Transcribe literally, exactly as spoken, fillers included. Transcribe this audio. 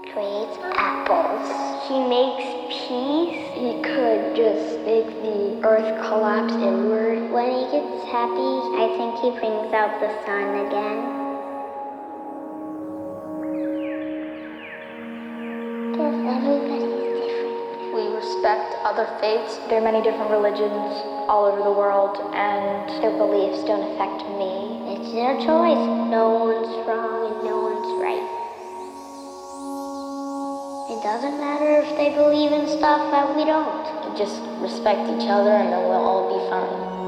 creates apples. He makes peace. He could just make the earth collapse inward. When he gets happy, I think he brings out the sun again. Because everybody's different. We respect other faiths. There are many different religions all over the world, and their beliefs don't affect me. It's their choice. No one's wrong and no one's right. It doesn't matter if they believe in stuff that we don't. Just respect each other and then we'll all be fine.